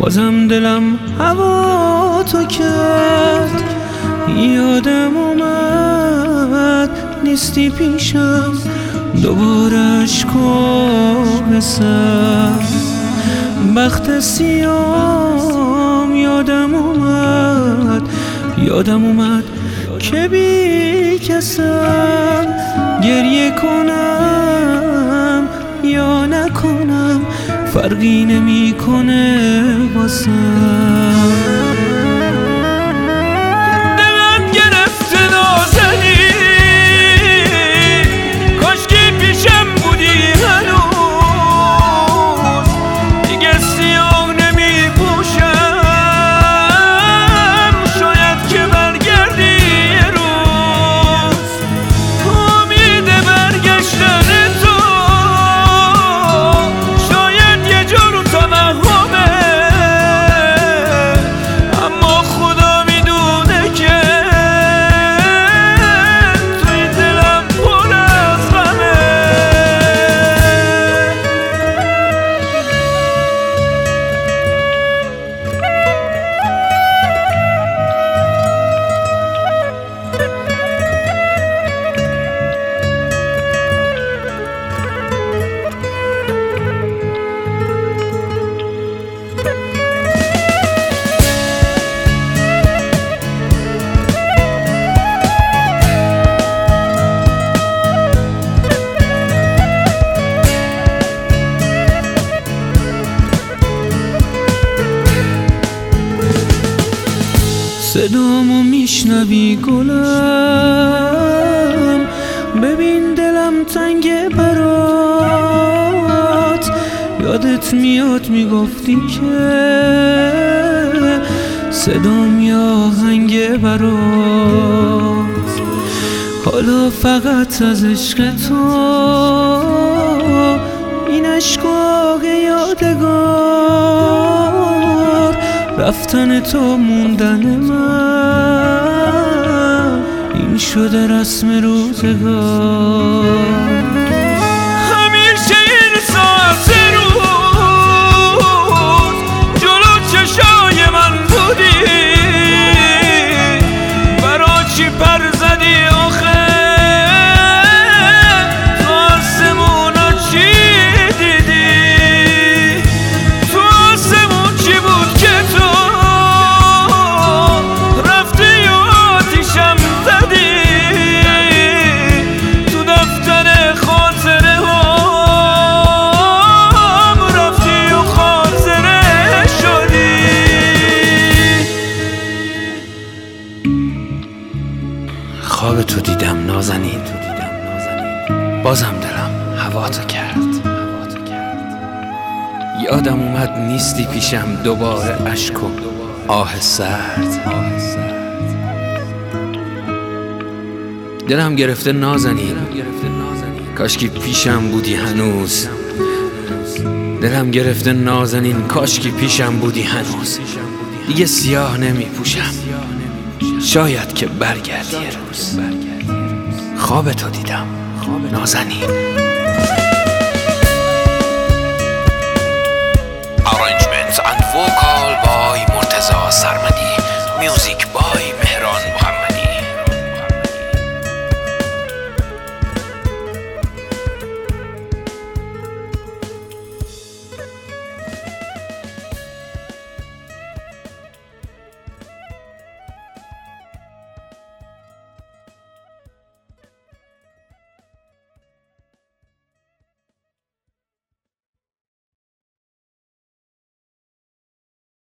بازم دلم هوا تو کرد. یادم اومد نیستی پیشم، دوباره اشکو سر بخت سیام. یادم اومد که بی کسم، گریه کنم یا نکنم فرقی نمیکنه واسم. دلم گرفته نازنی، کاشکی پیشم بودی هنوز، دیگه سیاه نمی پوشم، شاید که برگردی یه روز. امید برگشتن تو شاید یه جور توهمه، اما خدا میدونه که توی دلم پر از غمه. صدامو میشنوی گلم، ببین دلم تنگه برات. یادت میاد میگفتی که صدام یه آهنگه برات. حالا فقط از عشق تو این عشقاق یادگار، رفتن تو موندن من، این شده رسم روزگار. همیشه این ساعت روز جلو چشای من بودی، برا چی پر زدی آخه؟ تو آسمونا چی دیدی؟ تو آسمون چی بود که تو خواب تو دیدم نازنین، بازم دلم هوا تو کرد. یادم اومد نیستی پیشم، دوباره اشک و آه سرد. دلم گرفته نازنین، کاشکی پیشم بودی هنوز. دلم گرفته نازنین، کاشکی پیشم بودی هنوز، دیگه سیاه نمی پوشم، شاید که برگردی یه روز. خواب تو دیدم نازنین. Arrangements and vocal